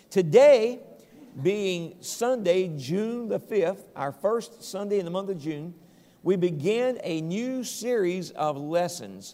Today, being Sunday, June the 5th, our first Sunday in the month of June, we begin a new series of lessons.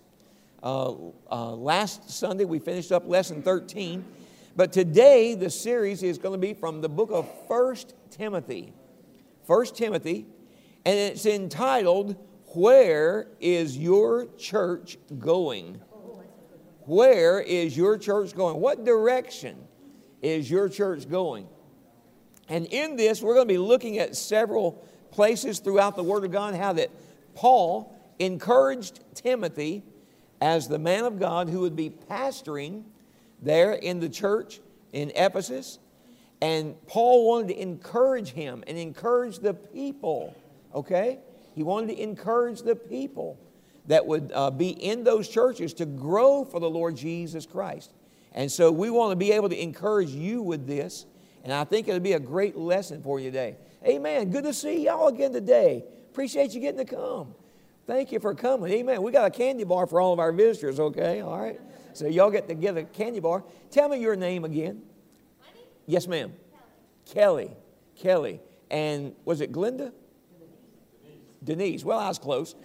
Last Sunday, we finished up lesson 13. But today, the series is going to be from the book of 1 Timothy. 1 Timothy, and it's entitled, Where is Your Church Going? Where is your church going? What direction is your church going? And in this, we're going to be looking at several places throughout the Word of God, how that Paul encouraged Timothy as the man of God who would be pastoring there in the church in Ephesus. And Paul wanted to encourage him and encourage the people, okay? He wanted to encourage the people that would be in those churches to grow for the Lord Jesus Christ. And so we want to be able to encourage you with this. And I think it'll be a great lesson for you today. Amen. Good to see y'all again today. Appreciate you getting to come. Thank you for coming. Amen. We got a candy bar for all of our visitors, okay? All right. So y'all get to get a candy bar. Tell me your name again. My name? Yes, ma'am. Kelly. And was it Glenda? Denise. Well, I was close.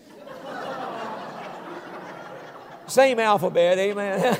Same alphabet, amen.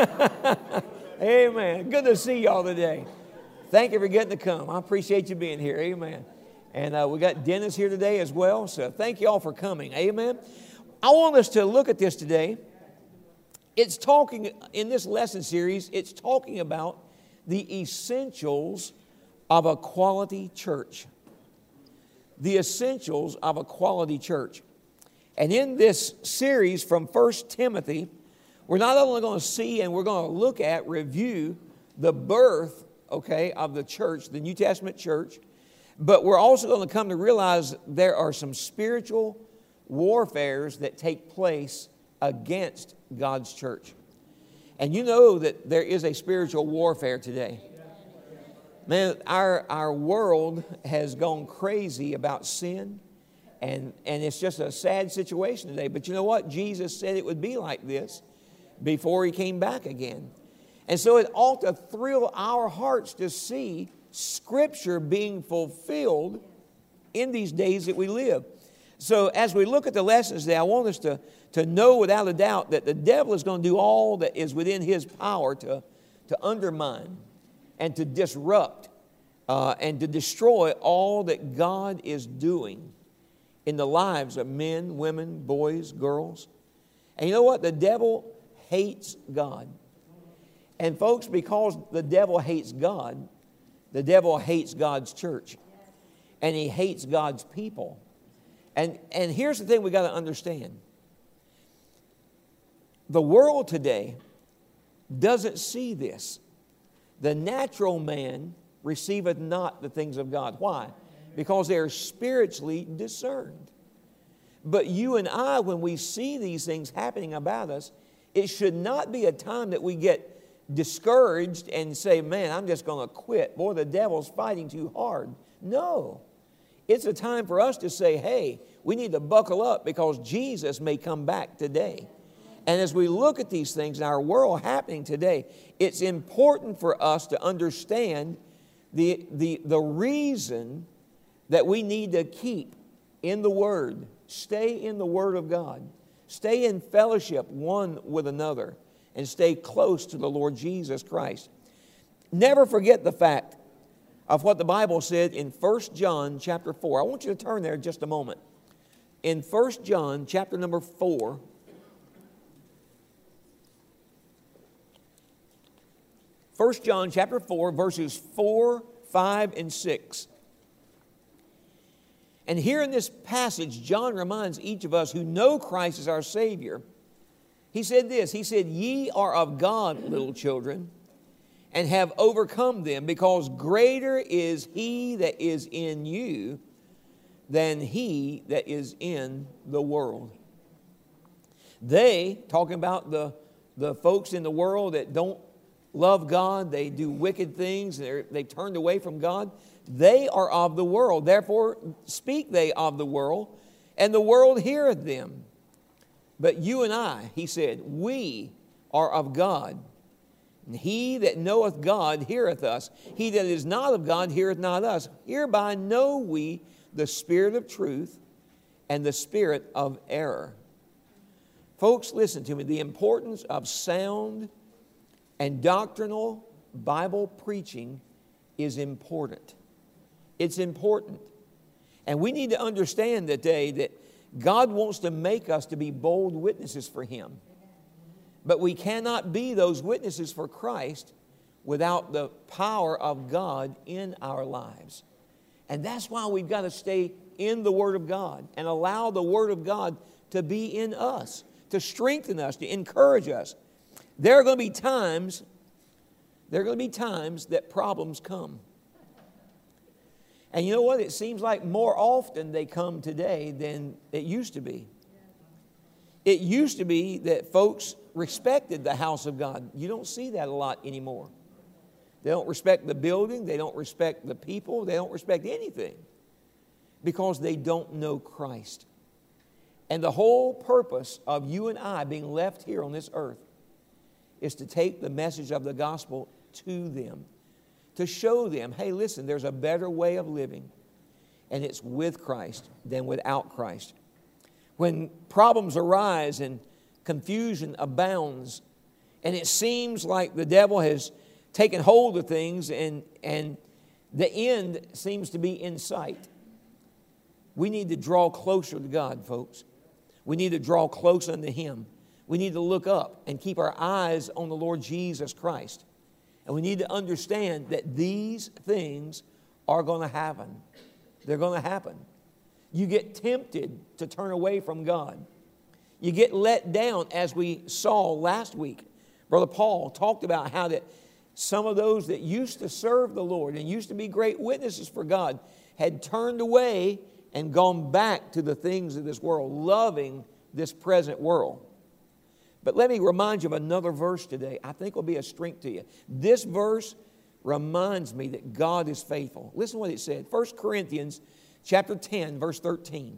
Amen. Good to see y'all today. Thank you for getting to come. I appreciate you being here, amen. And we got Dennis here today as well, so thank you all for coming, amen. I want us to look at this today. It's talking, in this lesson series, it's talking about the essentials of a quality church. The essentials of a quality church. And in this series from 1 Timothy, we're not only going to see and we're going to look at, review the birth, okay, of the church, the New Testament church, but we're also going to come to realize there are some spiritual warfares that take place against God's church. And you know that there is a spiritual warfare today. Man, our world has gone crazy about sin. And it's just a sad situation today. But you know what? Jesus said it would be like this before He came back again. And so it ought to thrill our hearts to see Scripture being fulfilled in these days that we live. So as we look at the lessons today, I want us to know without a doubt that the devil is going to do all that is within his power to undermine and to disrupt and to destroy all that God is doing in the lives of men, women, boys, girls. And you know what? The devil hates God. And folks, because the devil hates God, the devil hates God's church. And he hates God's people. And here's the thing we got to understand. The world today doesn't see this. The natural man receiveth not the things of God. Why? Because they are spiritually discerned. But you and I, when we see these things happening about us, it should not be a time that we get discouraged and say, man, I'm just going to quit. Boy, the devil's fighting too hard. No. It's a time for us to say, hey, we need to buckle up because Jesus may come back today. And as we look at these things in our world happening today, it's important for us to understand the reason that we need to keep in the Word. Stay in the Word of God. Stay in fellowship one with another. And stay close to the Lord Jesus Christ. Never forget the fact of what the Bible said in 1 John chapter 4. I want you to turn there just a moment. In 1 John chapter number 4. 1 John chapter 4, verses 4, 5, and 6. And here in this passage, John reminds each of us who know Christ as our Savior. He said this, he said, ye are of God, little children, and have overcome them, because greater is He that is in you than he that is in the world. They, talking about the folks in the world that don't love God, they do wicked things, they turned away from God, they are of the world. Therefore speak they of the world, and the world heareth them. But you and I, he said, we are of God, And he that knoweth God heareth us. He that is not of God heareth not us. Hereby know we the spirit of truth and the spirit of error. Folks, listen to me. The importance of sound and doctrinal Bible preaching is important. It's important. And we need to understand today that God wants to make us to be bold witnesses for Him. But we cannot be those witnesses for Christ without the power of God in our lives. And that's why we've got to stay in the Word of God and allow the Word of God to be in us, to strengthen us, to encourage us. There are going to be times that problems come. And you know what? It seems like more often they come today than it used to be. It used to be that folks respected the house of God. You don't see that a lot anymore. They don't respect the building. They don't respect the people. They don't respect anything because they don't know Christ. And the whole purpose of you and I being left here on this earth is to take the message of the gospel to them, to show them, hey, listen, there's a better way of living, and it's with Christ than without Christ. When problems arise and confusion abounds, and it seems like the devil has taken hold of things and the end seems to be in sight, we need to draw closer to God, folks. We need to draw close unto Him. We need to look up and keep our eyes on the Lord Jesus Christ. And we need to understand that these things are going to happen. They're going to happen. You get tempted to turn away from God. You get let down, as we saw last week. Brother Paul talked about how that some of those that used to serve the Lord and used to be great witnesses for God had turned away and gone back to the things of this world, loving this present world. But let me remind you of another verse today. I think will be a strength to you. This verse reminds me that God is faithful. Listen to what it said. 1 Corinthians chapter 10, verse 13.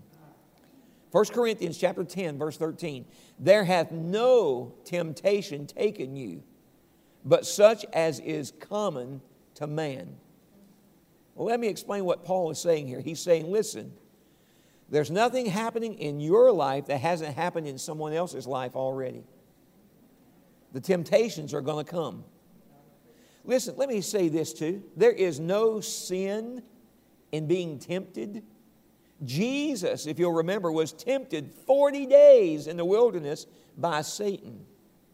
1 Corinthians chapter 10, verse 13. There hath no temptation taken you, but such as is common to man. Well, let me explain what Paul is saying here. He's saying, listen, there's nothing happening in your life that hasn't happened in someone else's life already. The temptations are going to come. Listen, let me say this too. There is no sin in being tempted. Jesus, if you'll remember, was tempted 40 days in the wilderness by Satan,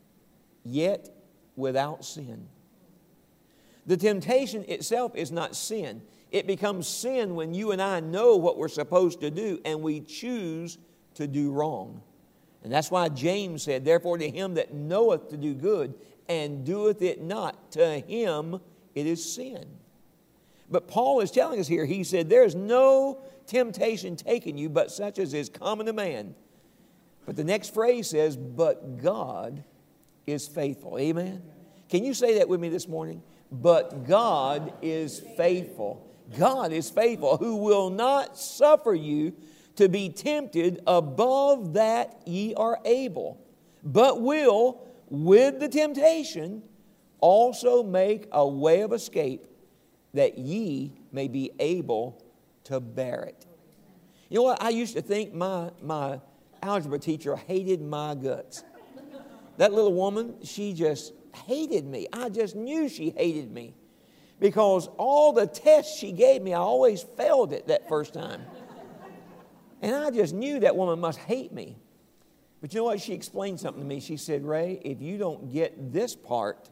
yet without sin. The temptation itself is not sin. It becomes sin when you and I know what we're supposed to do and we choose to do wrong. And that's why James said, therefore to him that knoweth to do good and doeth it not, to him it is sin. But Paul is telling us here, he said, there's no temptation taken you but such as is common to man. But the next phrase says, but God is faithful. Amen? Can you say that with me this morning? But God is faithful. God is faithful, who will not suffer you to be tempted above that ye are able, but will, with the temptation, also make a way of escape, that ye may be able to bear it. You know what? I used to think my algebra teacher hated my guts. That little woman, she just hated me. I just knew she hated me. Because all the tests she gave me, I always failed it that first time. And I just knew that woman must hate me. But you know what? She explained something to me. She said, Ray, if you don't get this part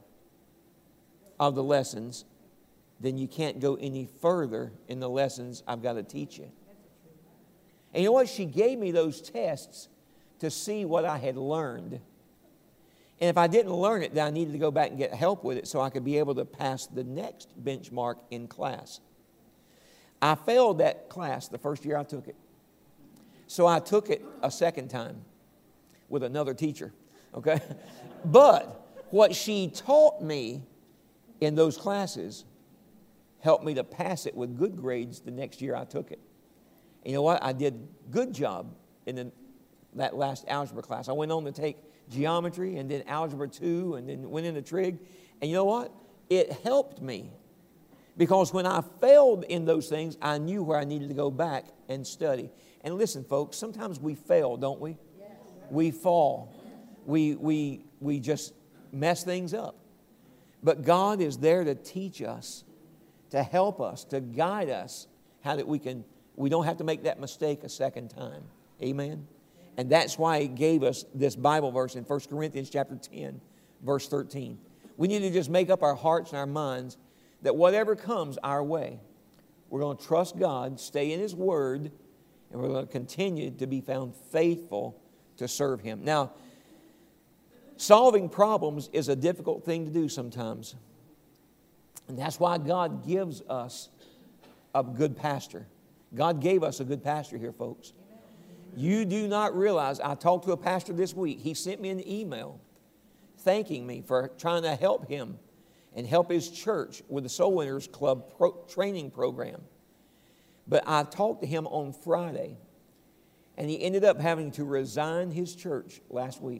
of the lessons, then you can't go any further in the lessons I've got to teach you. And you know what? She gave me those tests to see what I had learned. And if I didn't learn it, then I needed to go back and get help with it so I could be able to pass the next benchmark in class. I failed that class the first year I took it. So I took it a second time with another teacher, okay? But what she taught me in those classes helped me to pass it with good grades the next year I took it. And you know what? I did a good job in that last algebra class. I went on to take geometry and then algebra 2 and then went into trig. And you know what? It helped me. Because when I failed in those things, I knew where I needed to go back and study. And listen, folks, sometimes we fail, don't we? Yes. We fall. We just mess things up. But God is there to teach us, to help us, to guide us, how that we don't have to make that mistake a second time. Amen? And that's why He gave us this Bible verse in 1 Corinthians chapter 10, verse 13. We need to just make up our hearts and our minds that whatever comes our way, we're going to trust God, stay in His Word, and we're going to continue to be found faithful to serve Him. Now, solving problems is a difficult thing to do sometimes. And that's why God gives us a good pastor. God gave us a good pastor here, folks. You do not realize, I talked to a pastor this week. He sent me an email thanking me for trying to help him and help his church with the Soul Winners Club training program. But I talked to him on Friday, and he ended up having to resign his church last week.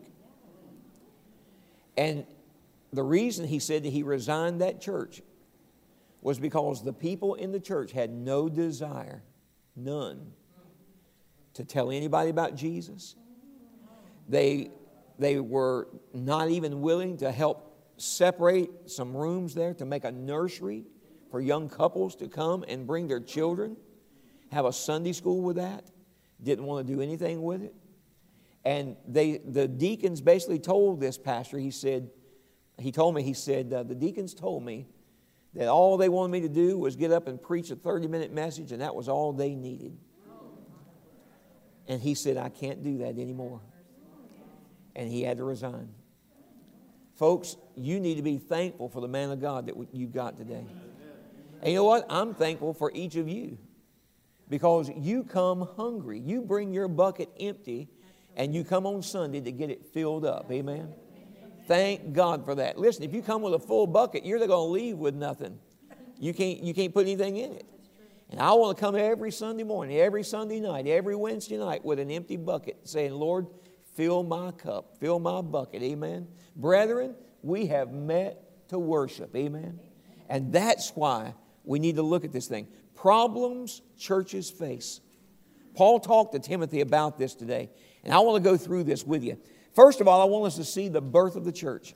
And the reason he said that he resigned that church was because the people in the church had no desire, none, to tell anybody about Jesus. They were not even willing to help separate some rooms there to make a nursery for young couples to come and bring their children, have a Sunday school with that. Didn't want to do anything with it. And the deacons basically told this pastor, he told me, the deacons told me that all they wanted me to do was get up and preach a 30-minute message, and that was all they needed. And he said, I can't do that anymore. And he had to resign. Folks, you need to be thankful for the man of God that you've got today. And you know what? I'm thankful for each of you because you come hungry. You bring your bucket empty and you come on Sunday to get it filled up. Amen? Thank God for that. Listen, if you come with a full bucket, you're going to leave with nothing. You can't put anything in it. And I want to come every Sunday morning, every Sunday night, every Wednesday night with an empty bucket saying, Lord, fill my cup, fill my bucket. Amen? Brethren, we have met to worship. Amen? And that's why we need to look at this thing. Problems churches face. Paul talked to Timothy about this today. And I want to go through this with you. First of all, I want us to see the birth of the church.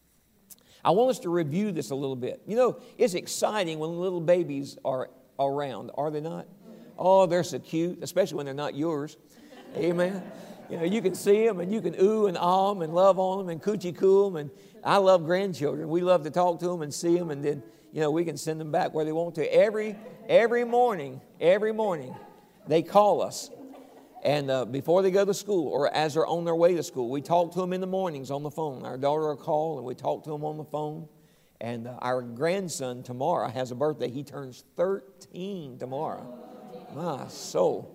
I want us to review this a little bit. You know, it's exciting when little babies are around, are they not? Oh, they're so cute, especially when they're not yours. Amen. You know, you can see them and you can ooh and ah them and love on them and coochie coo them. And I love grandchildren. We love to talk to them and see them, and then, you know, we can send them back where they want to. Every morning, they call us. And before they go to school or as they're on their way to school, we talk to them in the mornings on the phone. Our daughter will call and we talk to them on the phone. And our grandson tomorrow has a birthday. He turns 13 tomorrow. My soul.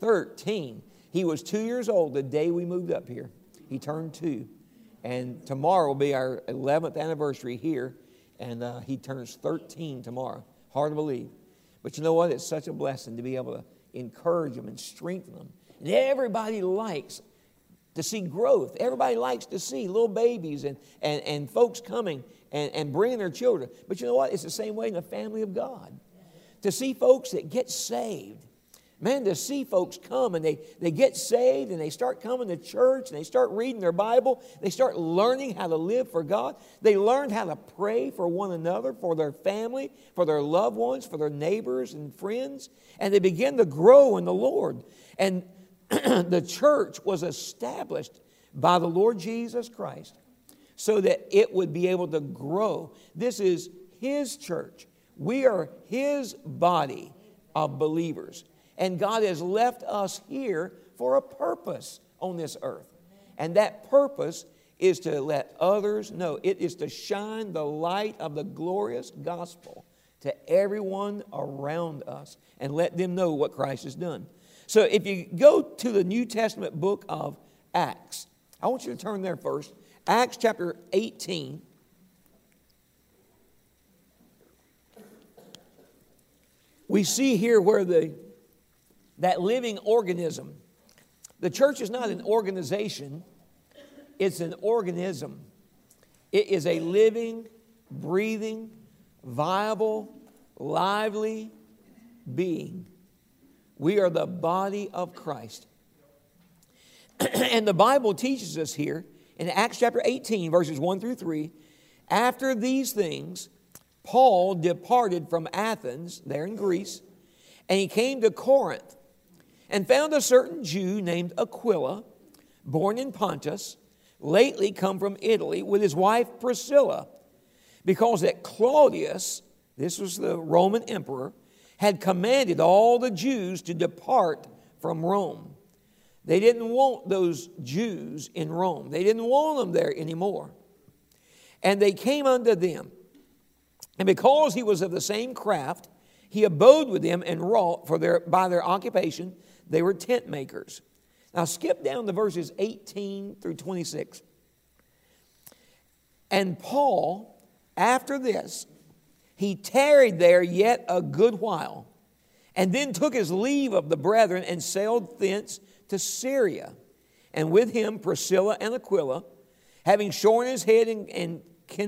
13. He was 2 years old the day we moved up here. He turned 2. And tomorrow will be our 11th anniversary here. And he turns 13 tomorrow. Hard to believe. But you know what? It's such a blessing to be able to encourage them and strengthen them. And everybody likes to see growth. Everybody likes to see little babies and folks coming and bringing their children. But you know what? It's the same way in the family of God. To see folks that get saved. Man, to see folks come and they get saved and they start coming to church and they start reading their Bible. They start learning how to live for God. They learn how to pray for one another, for their family, for their loved ones, for their neighbors and friends. And they begin to grow in the Lord. And the church was established by the Lord Jesus Christ so that it would be able to grow. This is His church. We are His body of believers. And God has left us here for a purpose on this earth. And that purpose is to let others know. It is to shine the light of the glorious gospel to everyone around us and let them know what Christ has done. So if you go to the New Testament book of Acts, I want you to turn there first. Acts chapter 18. We see here where that living organism. The church is not an organization. It's an organism. It is a living breathing, viable, lively being. We are the body of Christ. And the Bible teaches us here in Acts chapter 18, verses 1 through 3, after these things, Paul departed from Athens, there in Greece, and he came to Corinth and found a certain Jew named Aquila, born in Pontus, lately come from Italy, with his wife Priscilla, because that Claudius, this was the Roman emperor, had commanded all the Jews to depart from Rome. They didn't want those Jews in Rome. They didn't want them there anymore. And they came unto them. And because he was of the same craft, he abode with them and wrought, by their occupation, they were tent makers. Now skip down to verses 18 through 26. And Paul, after this, he tarried there yet a good while, and then took his leave of the brethren and sailed thence to Syria. And with him Priscilla and Aquila, having shorn his head in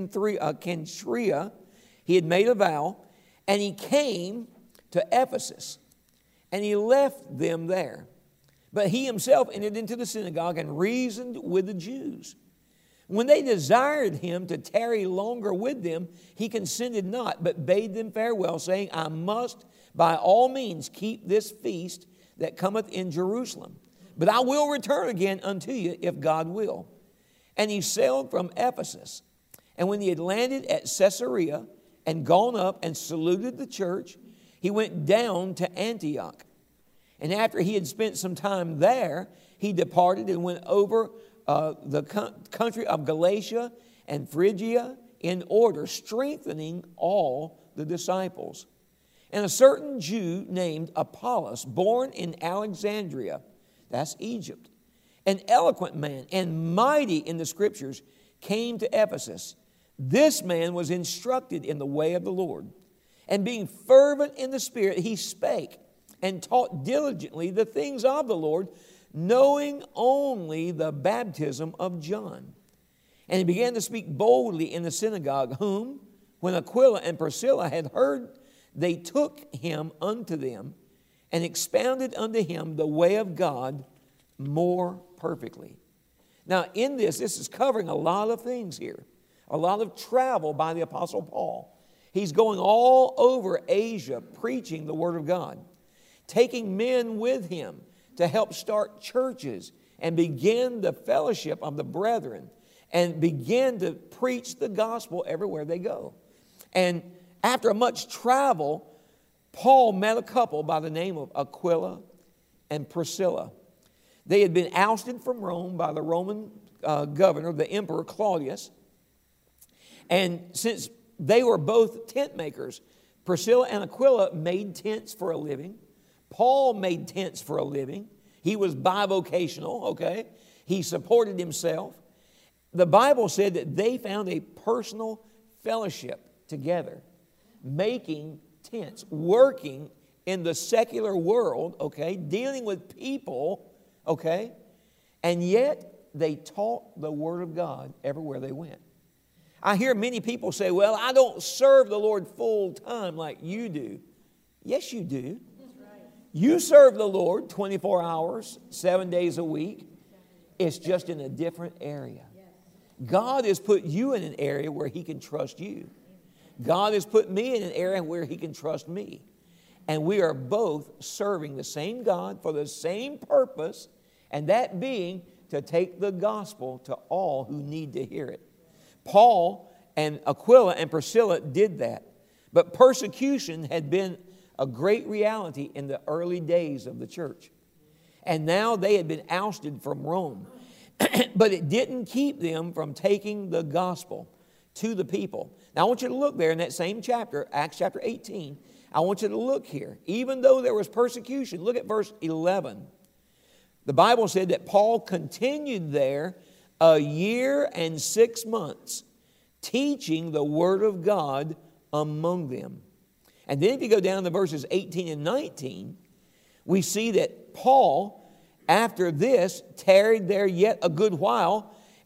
Cenchrea, he had made a vow, and he came to Ephesus, and he left them there. But he himself entered into the synagogue and reasoned with the Jews. When they desired him to tarry longer with them, he consented not, but bade them farewell, saying, I must by all means keep this feast that cometh in Jerusalem. But I will return again unto you, if God will. And he sailed from Ephesus. And when he had landed at Caesarea and gone up and saluted the church, he went down to Antioch. And after he had spent some time there, he departed and went over the country of Galatia and Phrygia in order, strengthening all the disciples. And a certain Jew named Apollos, born in Alexandria, that's Egypt, an eloquent man and mighty in the Scriptures, came to Ephesus. This man was instructed in the way of the Lord, and being fervent in the Spirit, he spake and taught diligently the things of the Lord, knowing only the baptism of John. And he began to speak boldly in the synagogue, whom, when Aquila and Priscilla had heard, they took him unto them and expounded unto him the way of God more perfectly. Now, in this is covering a lot of things here, a lot of travel by the Apostle Paul. He's going all over Asia preaching the Word of God, taking men with him to help start churches and begin the fellowship of the brethren and begin to preach the gospel everywhere they go. And after much travel, Paul met a couple by the name of Aquila and Priscilla. They had been ousted from Rome by the Roman governor, the emperor Claudius. And since they were both tent makers, Priscilla and Aquila made tents for a living. Paul made tents for a living. He was bivocational, okay? He supported himself. The Bible said that they found a personal fellowship together, making tents, working in the secular world, okay, dealing with people, okay, and yet they taught the Word of God everywhere they went. I hear many people say, well, I don't serve the Lord full time like you do. Yes, you do. You serve the Lord 24 hours, 7 days a week. It's just in a different area. God has put you in an area where He can trust you. God has put me in an area where He can trust me. And we are both serving the same God for the same purpose, and that being to take the gospel to all who need to hear it. Paul and Aquila and Priscilla did that. But persecution had been a great reality in the early days of the church. And now they had been ousted from Rome. But it didn't keep them from taking the gospel to the people. Now I want you to look there in that same chapter, Acts chapter 18. I want you to look here. Even though there was persecution, look at verse 11. The Bible said that Paul continued there 1 year and 6 months, teaching the Word of God among them. And then if you go down to verses 18 and 19, we see that Paul, after this, tarried there yet a good while,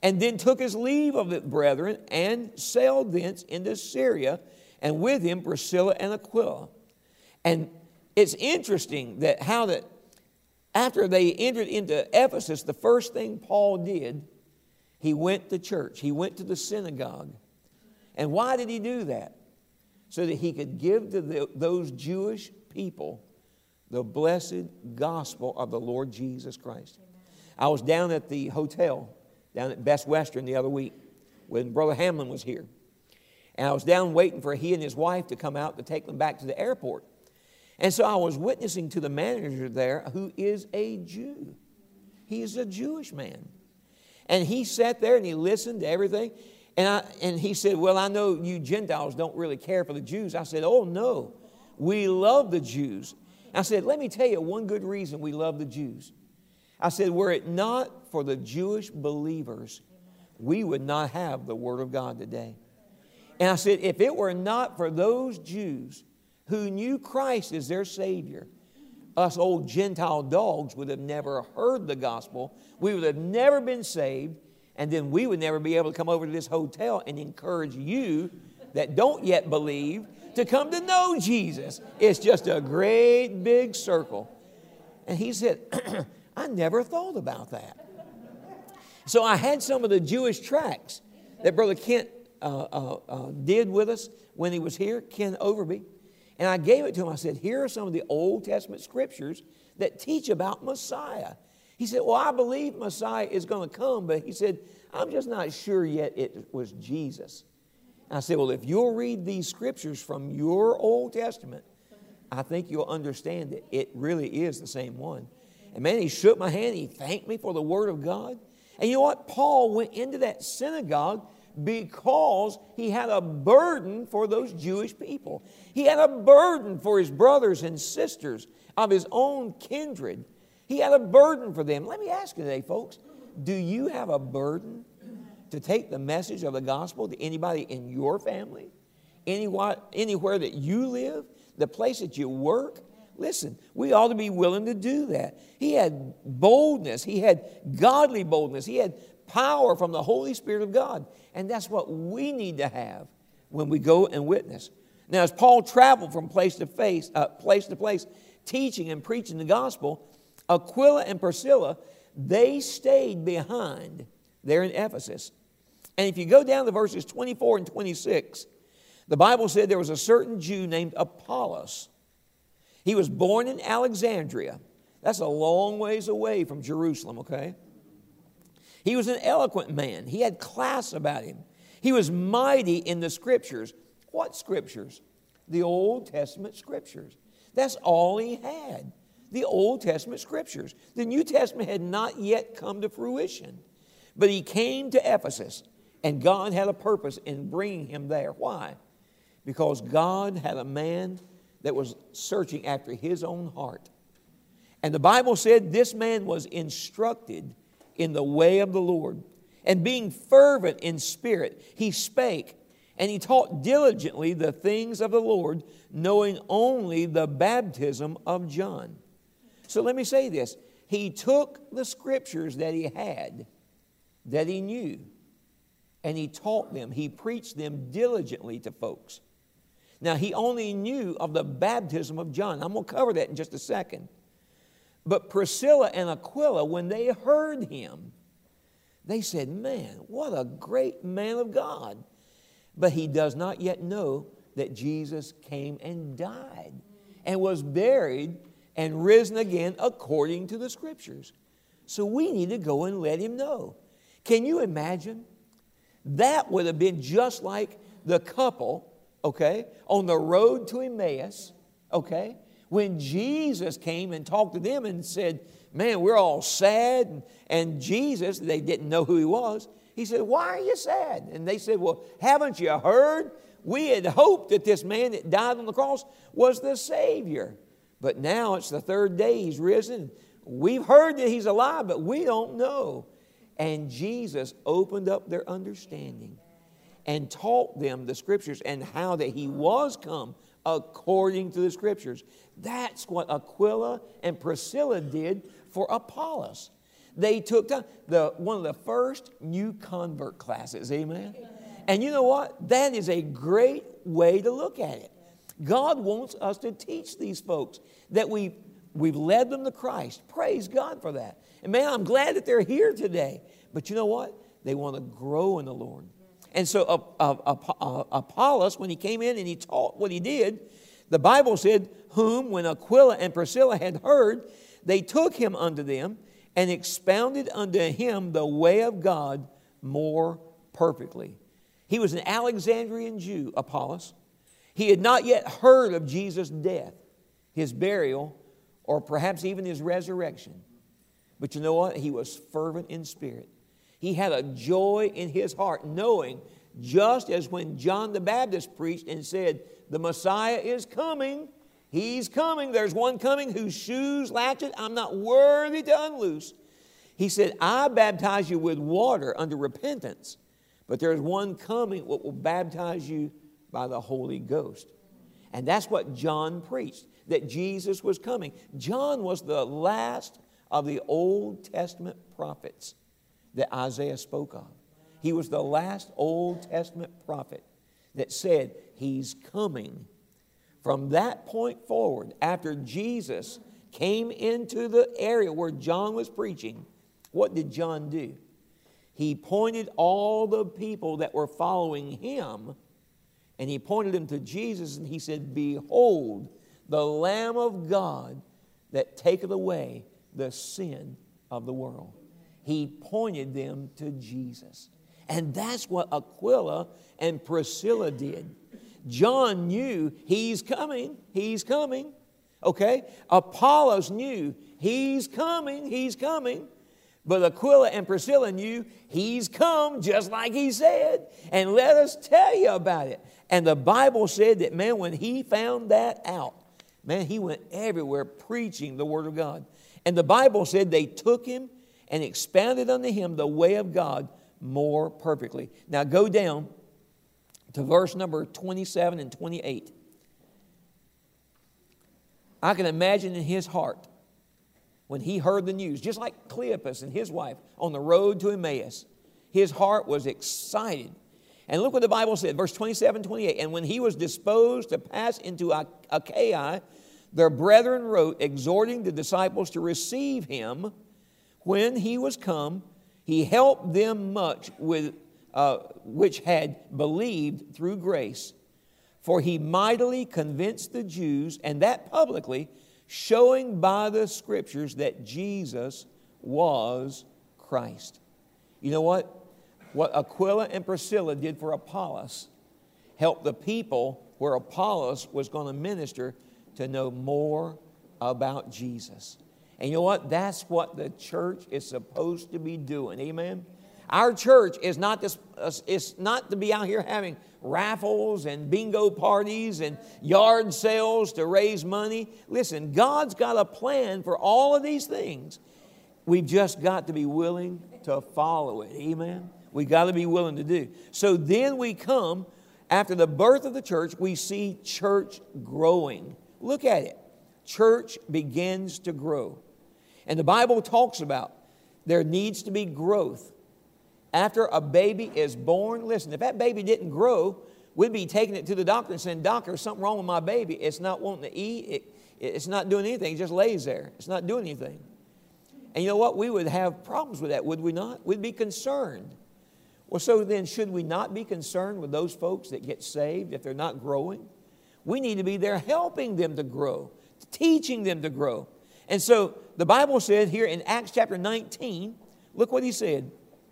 and then took his leave of the brethren and sailed thence into Syria, and with him Priscilla and Aquila. And it's interesting that after they entered into Ephesus, the first thing Paul did, he went to church. He went to the synagogue. And why did he do that? So that he could give to those Jewish people the blessed gospel of the Lord Jesus Christ. I was down at the hotel, down at Best Western the other week, when Brother Hamlin was here. And I was down waiting for he and his wife to come out to take them back to the airport. And so I was witnessing to the manager there, who is a Jew. He is a Jewish man. And he sat there and he listened to everything. And he said, well, I know you Gentiles don't really care for the Jews. I said, oh, no, we love the Jews. I said, let me tell you one good reason we love the Jews. I said, were it not for the Jewish believers, we would not have the Word of God today. And I said, if it were not for those Jews who knew Christ as their Savior, us old Gentile dogs would have never heard the gospel. We would have never been saved. And then we would never be able to come over to this hotel and encourage you that don't yet believe to come to know Jesus. It's just a great big circle. And he said, I never thought about that. So I had some of the Jewish tracts that Brother Kent did with us when he was here, Ken Overby. And I gave it to him. I said, here are some of the Old Testament scriptures that teach about Messiah. He said, well, I believe Messiah is going to come, but he said, I'm just not sure yet it was Jesus. And I said, well, if you'll read these scriptures from your Old Testament, I think you'll understand that it really is the same one. And man, he shook my hand. He thanked me for the Word of God. And you know what? Paul went into that synagogue because he had a burden for those Jewish people. He had a burden for his brothers and sisters of his own kindred. He had a burden for them. Let me ask you today, folks, do you have a burden to take the message of the gospel to anybody in your family, anywhere that you live, the place that you work? Listen, we ought to be willing to do that. He had boldness. He had godly boldness. He had power from the Holy Spirit of God. And that's what we need to have when we go and witness. Now, as Paul traveled from place to place, teaching and preaching the gospel, Aquila and Priscilla, they stayed behind there in Ephesus. And if you go down to verses 24 and 26, the Bible said there was a certain Jew named Apollos. He was born in Alexandria. That's a long ways away from Jerusalem, okay? He was an eloquent man. He had class about him. He was mighty in the Scriptures. What Scriptures? The Old Testament Scriptures. That's all he had. The Old Testament Scriptures. The New Testament had not yet come to fruition. But he came to Ephesus, and God had a purpose in bringing him there. Why? Because God had a man that was searching after his own heart. And the Bible said this man was instructed in the way of the Lord. And being fervent in spirit, he spake, and he taught diligently the things of the Lord, knowing only the baptism of John. So let me say this. He took the scriptures that he had, that he knew, and he taught them. He preached them diligently to folks. Now, he only knew of the baptism of John. I'm going to cover that in just a second. But Priscilla and Aquila, when they heard him, they said, man, what a great man of God. But he does not yet know that Jesus came and died and was buried and risen again according to the Scriptures. So we need to go and let him know. Can you imagine? That would have been just like the couple, okay, on the road to Emmaus, okay, when Jesus came and talked to them and said, man, we're all sad. And Jesus, they didn't know who he was. He said, why are you sad? And they said, well, haven't you heard? We had hoped that this man that died on the cross was the Savior. But now it's the third day he's risen. We've heard that he's alive, but we don't know. And Jesus opened up their understanding and taught them the Scriptures and how that he was come according to the Scriptures. That's what Aquila and Priscilla did for Apollos. They took time. One of the first new convert classes, amen? And you know what? That is a great way to look at it. God wants us to teach these folks that we've led them to Christ. Praise God for that. And man, I'm glad that they're here today. But you know what? They want to grow in the Lord. And so Apollos, when he came in and he taught what he did, the Bible said, whom when Aquila and Priscilla had heard, they took him unto them and expounded unto him the way of God more perfectly. He was an Alexandrian Jew, Apollos. He had not yet heard of Jesus' death, his burial, or perhaps even his resurrection. But you know what? He was fervent in spirit. He had a joy in his heart, knowing, just as when John the Baptist preached and said, the Messiah is coming. He's coming. There's one coming whose shoes latchet I'm not worthy to unloose. He said, I baptize you with water unto repentance, but there's one coming that will baptize you by the Holy Ghost. And that's what John preached, that Jesus was coming. John was the last of the Old Testament prophets that Isaiah spoke of. He was the last Old Testament prophet that said, he's coming. From that point forward, after Jesus came into the area where John was preaching, what did John do? He pointed all the people that were following him, and he pointed them to Jesus, and he said, behold, the Lamb of God that taketh away the sin of the world. He pointed them to Jesus. And that's what Aquila and Priscilla did. John knew he's coming, he's coming. Okay? Apollos knew he's coming, he's coming. But Aquila and Priscilla knew he's come just like he said. And let us tell you about it. And the Bible said that, man, when he found that out, man, he went everywhere preaching the Word of God. And the Bible said they took him and expounded unto him the way of God more perfectly. Now go down to verse number 27 and 28. I can imagine in his heart when he heard the news, just like Cleopas and his wife on the road to Emmaus, his heart was excited. And look what the Bible said, verse 27, 28. And when he was disposed to pass into Achaia, their brethren wrote, exhorting the disciples to receive him. When he was come, he helped them much with which had believed through grace. For he mightily convinced the Jews, and that publicly, showing by the Scriptures that Jesus was Christ. You know what? What Aquila and Priscilla did for Apollos helped the people where Apollos was going to minister to know more about Jesus. And you know what? That's what the church is supposed to be doing. Amen? Our church is not to be out here having raffles and bingo parties and yard sales to raise money. Listen, God's got a plan for all of these things. We've just got to be willing to follow it. Amen? We've got to be willing to do. So then we come, after the birth of the church, we see church growing. Look at it. Church begins to grow. And the Bible talks about there needs to be growth. After a baby is born, listen, if that baby didn't grow, we'd be taking it to the doctor and saying, doctor, there's something wrong with my baby. It's not wanting to eat. It's not doing anything. It just lays there. It's not doing anything. And you know what? We would have problems with that, would we not? We'd be concerned. Well, so then should we not be concerned with those folks that get saved if they're not growing? We need to be there helping them to grow, teaching them to grow. And so the Bible said here in Acts chapter 19, look what he said.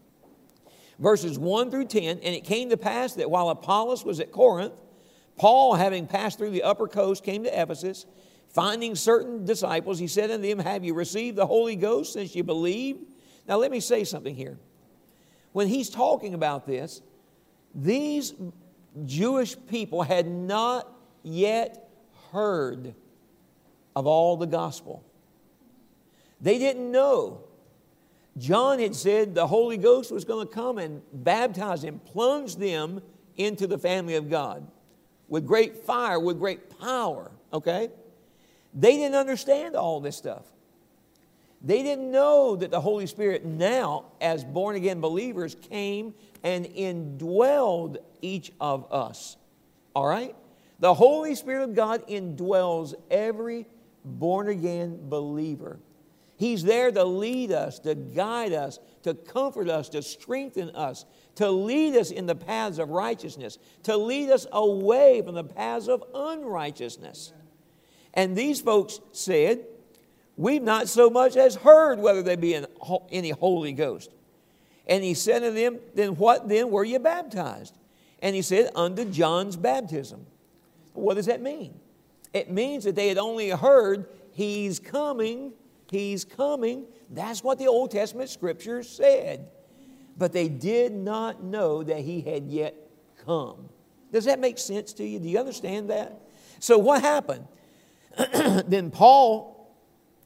Verses 1 through 10, and it came to pass that while Apollos was at Corinth, Paul, having passed through the upper coast, came to Ephesus. Finding certain disciples, he said unto them, have you received the Holy Ghost since you believed? Now let me say something here. When he's talking about this, these Jewish people had not yet heard of all the gospel. They didn't know. John had said the Holy Ghost was going to come and baptize them, plunge them into the family of God with great fire, with great power, okay? They didn't understand all this stuff. They didn't know that the Holy Spirit now, as born-again believers, came and indwelled each of us. All right? The Holy Spirit of God indwells every born-again believer. He's there to lead us, to guide us, to comfort us, to strengthen us, to lead us in the paths of righteousness, to lead us away from the paths of unrighteousness. And these folks said, we've not so much as heard whether there be any Holy Ghost. And he said to them, then what then were you baptized? And he said, unto John's baptism. What does that mean? It means that they had only heard, He's coming, He's coming. That's what the Old Testament Scriptures said. But they did not know that He had yet come. Does that make sense to you? Do you understand that? So what happened? Then Paul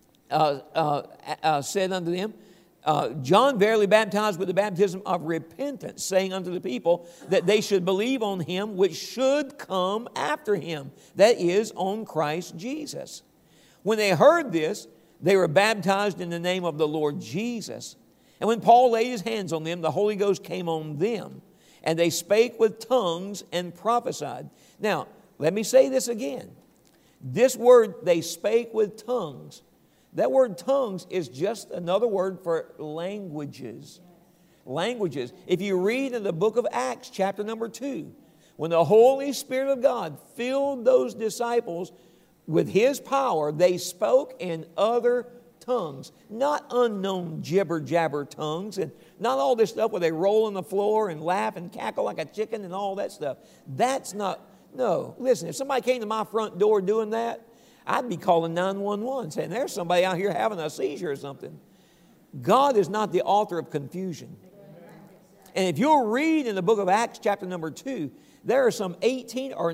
said unto them, John verily baptized with the baptism of repentance, saying unto the people that they should believe on Him which should come after Him, that is, on Christ Jesus. When they heard this, they were baptized in the name of the Lord Jesus. And when Paul laid his hands on them, the Holy Ghost came on them, and they spake with tongues and prophesied. Now, let me say this again. This word, they spake with tongues, that word tongues is just another word for languages. Languages. If you read in the book of Acts, chapter number 2, when the Holy Spirit of God filled those disciples with His power, they spoke in other tongues. Not unknown jibber-jabber tongues, and not all this stuff where they roll on the floor and laugh and cackle like a chicken and all that stuff. That's not, no. Listen, if somebody came to my front door doing that, I'd be calling 911 saying, there's somebody out here having a seizure or something. God is not the author of confusion. And if you'll read in the book of Acts chapter number 2, there are some 18 or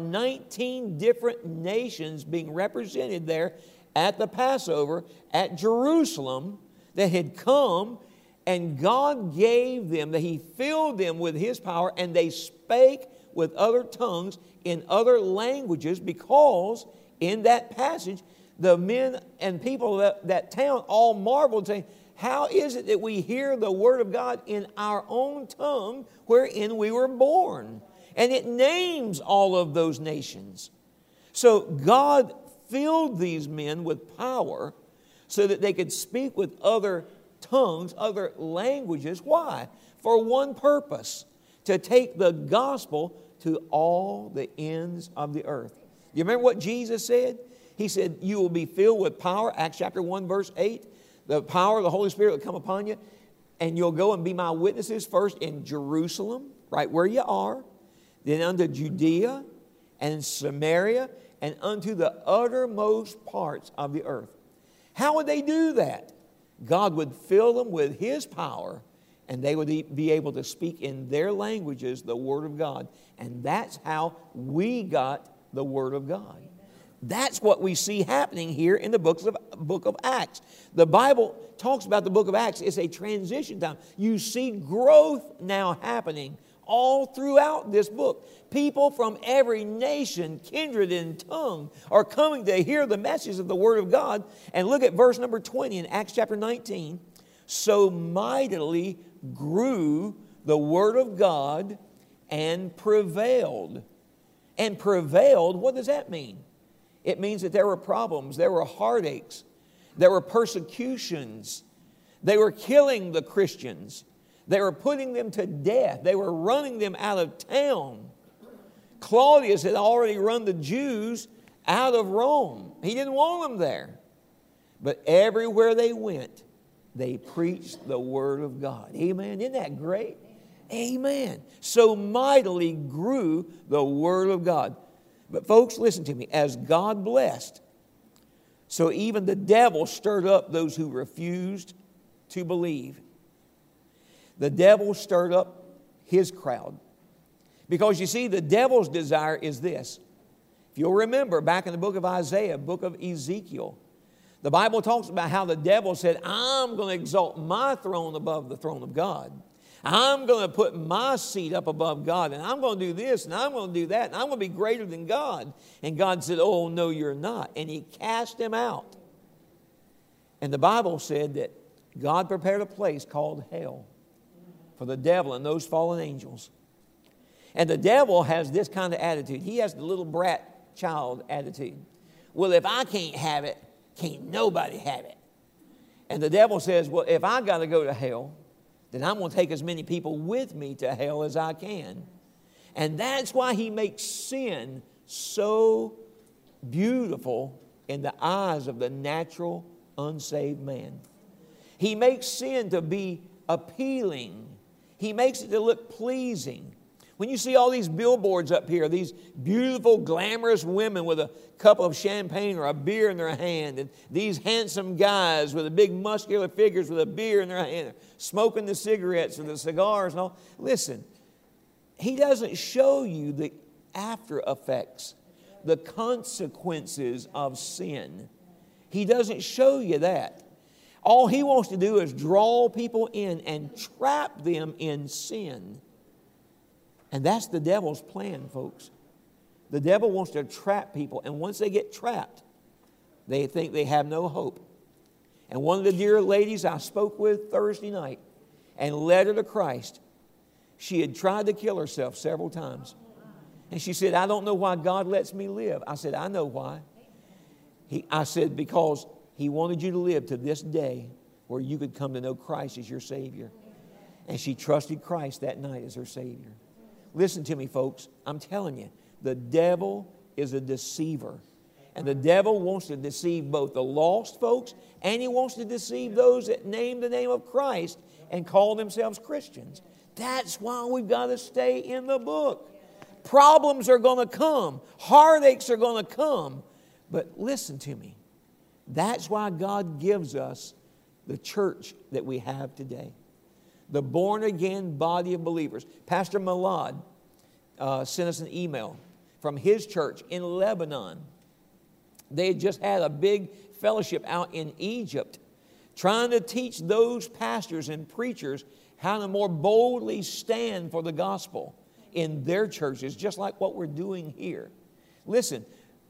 19 different nations being represented there at the Passover at Jerusalem that had come, and God gave them, that He filled them with His power, and they spake with other tongues in other languages, because in that passage, the men and people of that town all marveled, saying, how is it that we hear the Word of God in our own tongue wherein we were born? And it names all of those nations. So God filled these men with power so that they could speak with other tongues, other languages. Why? For one purpose, to take the gospel to all the ends of the earth. You remember what Jesus said? He said, you will be filled with power. Acts chapter 1, verse 8. The power of the Holy Spirit will come upon you, and you'll go and be my witnesses first in Jerusalem, right where you are, then unto Judea and Samaria, and unto the uttermost parts of the earth. How would they do that? God would fill them with His power, and they would be able to speak in their languages the Word of God. And that's how we got the Word of God. That's what we see happening here in the book of Acts. The Bible talks about the book of Acts. It's a transition time. You see growth now happening all throughout this book. People from every nation, kindred, and tongue are coming to hear the message of the Word of God. And look at verse number 20 in Acts chapter 19. So mightily grew the Word of God and prevailed. And prevailed, what does that mean? It means that there were problems, there were heartaches, there were persecutions. They were killing the Christians. They were putting them to death. They were running them out of town. Claudius had already run the Jews out of Rome. He didn't want them there. But everywhere they went, they preached the Word of God. Amen. Isn't that great? Amen. So mightily grew the Word of God. But folks, listen to me. As God blessed, so even the devil stirred up those who refused to believe. The devil stirred up his crowd. Because you see, the devil's desire is this. If you'll remember, back in the book of Isaiah, book of Ezekiel, the Bible talks about how the devil said, I'm going to exalt my throne above the throne of God. I'm going to put my seat up above God, and I'm going to do this, and I'm going to do that, and I'm going to be greater than God. And God said, oh, no, you're not. And He cast him out. And the Bible said that God prepared a place called hell for the devil and those fallen angels. And the devil has this kind of attitude. He has the little brat child attitude. Well, if I can't have it, can't nobody have it. And the devil says, well, if I got to go to hell, then I'm going to take as many people with me to hell as I can. And that's why he makes sin so beautiful in the eyes of the natural, unsaved man. He makes sin to be appealing. He makes it to look pleasing. When you see all these billboards up here, these beautiful, glamorous women with a cup of champagne or a beer in their hand, and these handsome guys with the big muscular figures with a beer in their hand, smoking the cigarettes or the cigars and all. Listen, he doesn't show you the after effects, the consequences of sin. He doesn't show you that. All he wants to do is draw people in and trap them in sin. And that's the devil's plan, folks. The devil wants to trap people. And once they get trapped, they think they have no hope. And one of the dear ladies I spoke with Thursday night and led her to Christ, she had tried to kill herself several times. And she said, I don't know why God lets me live. I said, I know why. I said, because He wanted you to live to this day where you could come to know Christ as your Savior. And she trusted Christ that night as her Savior. Listen to me, folks. I'm telling you, the devil is a deceiver. And the devil wants to deceive both the lost folks and he wants to deceive those that name the name of Christ and call themselves Christians. That's why we've got to stay in the book. Problems are going to come. Heartaches are going to come. But listen to me. That's why God gives us the church that we have today. The born-again body of believers. Pastor Malad sent us an email from his church in Lebanon. They had just had a big fellowship out in Egypt, trying to teach those pastors and preachers how to more boldly stand for the gospel in their churches, just like what we're doing here. Listen,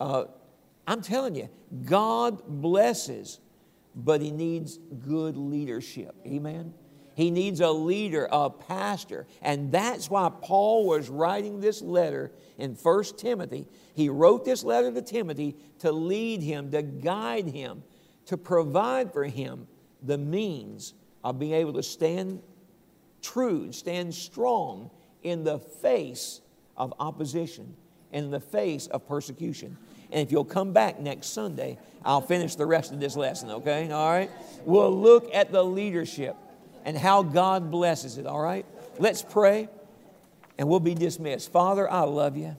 I'm telling you, God blesses, but He needs good leadership. Amen? He needs a leader, a pastor. And that's why Paul was writing this letter in 1 Timothy. He wrote this letter to Timothy to lead him, to guide him, to provide for him the means of being able to stand true, stand strong in the face of opposition, in the face of persecution. And if you'll come back next Sunday, I'll finish the rest of this lesson, okay? All right? We'll look at the leadership and how God blesses it, all right? Let's pray, and we'll be dismissed. Father, I love you.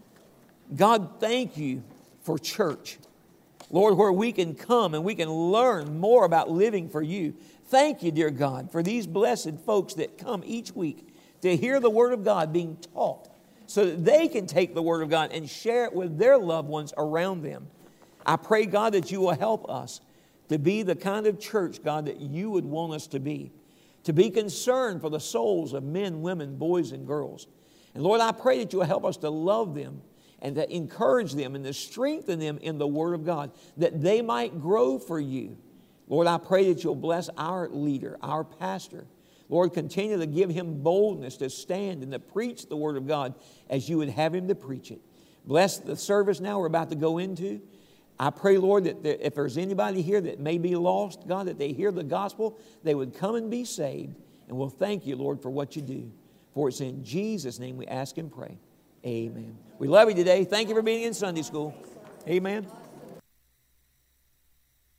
God, thank you for church. Lord, where we can come and we can learn more about living for you. Thank you, dear God, for these blessed folks that come each week to hear the Word of God being taught so that they can take the Word of God and share it with their loved ones around them. I pray, God, that you will help us to be the kind of church, God, that you would want us to be concerned for the souls of men, women, boys, and girls. And Lord, I pray that you will help us to love them and to encourage them and to strengthen them in the Word of God, that they might grow for you. Lord, I pray that you'll bless our leader, our pastor. Lord, continue to give him boldness to stand and to preach the Word of God as you would have him to preach it. Bless the service now we're about to go into. I pray, Lord, that if there's anybody here that may be lost, God, that they hear the gospel, they would come and be saved. And we'll thank you, Lord, for what you do. For it's in Jesus' name we ask and pray. Amen. We love you today. Thank you for being in Sunday school. Amen.